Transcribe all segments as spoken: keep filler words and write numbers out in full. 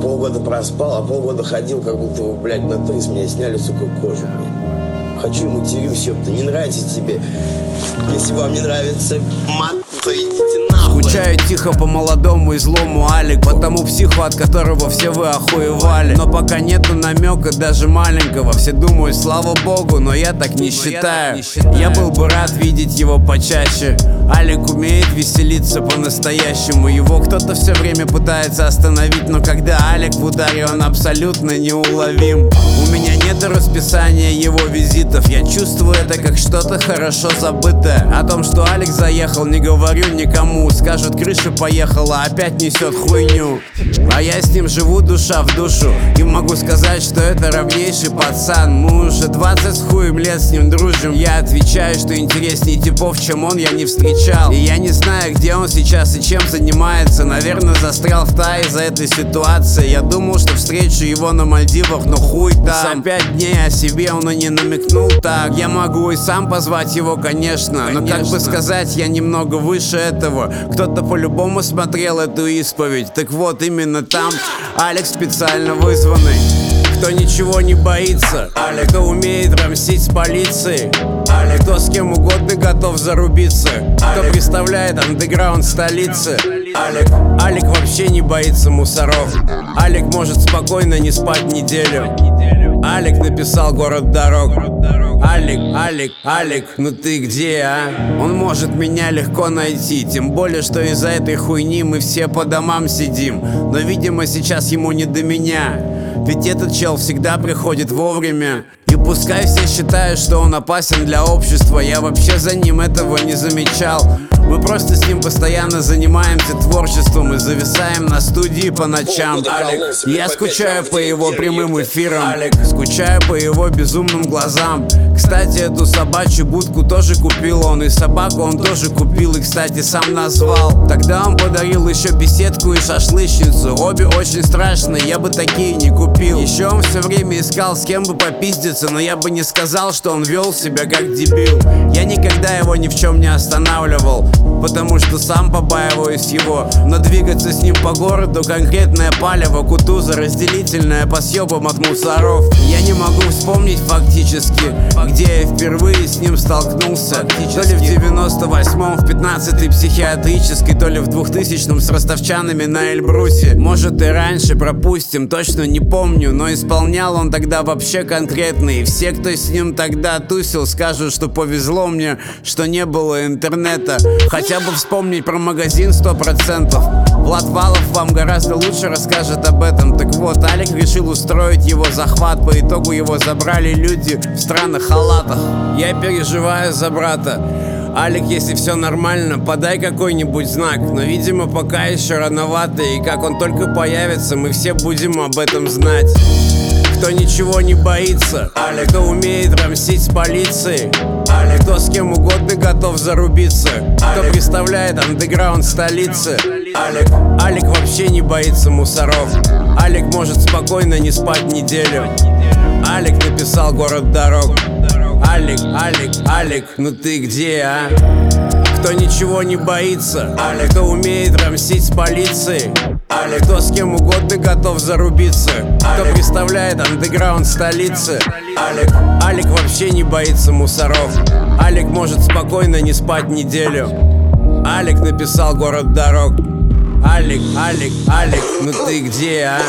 полгода проспал, а полгода ходил, как будто, блядь, на то из меня сняли, сука, кожу, блядь. Хочу ему матерюсь, ёпта, не нравится тебе. Если вам не нравится мат, то идите нахуй. Скучаю тихо по молодому и злому Алик, потому психу, от которого все вы охуевали. Но пока нету намека даже маленького, все думают, слава богу, но я так не считаю. Я был бы рад видеть его почаще. Алик умеет веселиться по-настоящему. Его кто-то все время пытается остановить, но когда Алик в ударе, он абсолютно неуловим. У меня нет расписания его визитов, я чувствую это как что-то хорошо забытое. О том, что Алик заехал, не говорю никому. Скажут, крыша поехала, опять несет хуйню. А я с ним живу душа в душу, и могу сказать, что это равнейший пацан. Мы уже двадцать с хуем лет с ним дружим. Я отвечаю, что интереснее типов, чем он, я не встречал. И я не знаю, где он сейчас и чем занимается. Наверное, застрял в Тае из-за этой ситуации. Я думал, что встречу его на Мальдивах, но хуй там. За пять дней о себе он и не намекнул так. Я могу и сам позвать его, конечно, но как бы сказать, я немного выше этого. Кто-то по-любому смотрел эту исповедь. Так вот, именно там Алик специально вызванный. Кто ничего не боится, Алик, кто умеет рамсить с полицией, Алик, кто с кем угодно готов зарубиться, кто представляет андеграунд столицы, Алик, Алик вообще не боится мусоров. Алик может спокойно не спать неделю. Алик написал «Город дорог». Алик, Алик, Алик, ну ты где, а? Он может меня легко найти, тем более, что из-за этой хуйни мы все по домам сидим. Но, видимо, сейчас ему не до меня, ведь этот чел всегда приходит вовремя. И пускай все считают, что он опасен для общества, я вообще за ним этого не замечал. Мы просто с ним постоянно занимаемся творчеством и зависаем на студии по ночам. Алик, я скучаю по его прямым эфирам, Алик, скучаю по его безумным глазам. Кстати, эту собачью будку тоже купил он, и собаку он тоже купил, и, кстати, сам назвал. Тогда он подарил еще беседку и шашлычницу. Обе очень страшные, я бы такие не купил. Еще он все время искал, с кем бы попиздиться, но я бы не сказал, что он вел себя как дебил. Я никогда его ни в чем не останавливал, потому что сам побаиваюсь его. Но двигаться с ним по городу конкретное палево, кутуза разделительная по съебам от мусоров. Я не могу вспомнить фактически, где я впервые с ним столкнулся. То ли в девяносто восьмом в пятнадцатой психиатрической, то ли в двухтысячном с ростовчанами на Эльбрусе. Может и раньше, пропустим, точно не помню. Но исполнял он тогда вообще конкретно. И все, кто с ним тогда тусил, скажут, что повезло мне, что не было интернета. Хотя бы вспомнить про магазин сто процентов. Влад Валов вам гораздо лучше расскажет об этом. Так вот, Алик решил устроить его захват. По итогу его забрали люди в странных халатах. Я переживаю за брата. Алик, если все нормально, подай какой-нибудь знак. Но, видимо, пока еще рановато. И как он только появится, мы все будем об этом знать. Кто ничего не боится, Алик, кто умеет рамсить с полицией, Алик, кто с кем угодно готов зарубиться, кто представляет андеграунд столицы, Алик, Алик вообще не боится мусоров. Алик может спокойно не спать неделю. Алик написал «Город дорог». Алик, Алик, Алик, ну ты где, а? Кто ничего не боится, Алик, кто умеет рамсить с полицией, Алик, кто с кем угодно готов зарубиться, кто представляет андеграунд столицы, Алик, Алик вообще не боится мусоров. Алик может спокойно не спать неделю. Алик написал «Город дорог». Алик, Алик, Алик, ну ты где, а?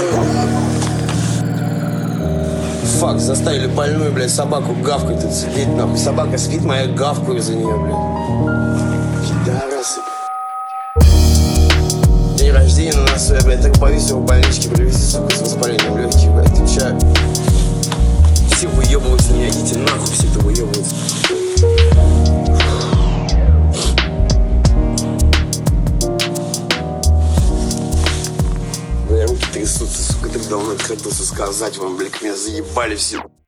Фак, заставили больную, блядь, собаку гавкать тут сидеть, нахуй. Собака спит, моя гавкаю за нее, блядь. Пидорасы. День рождения на носу, я, блядь, так боюсь его в больничке привезти, сука, с воспалением легких, блядь, отвечаю. Все выебываются меня, идите нахуй, все это выебываются. Бля, руки трясутся, сука, так давно хотелось сказать вам, блядь, меня заебали все.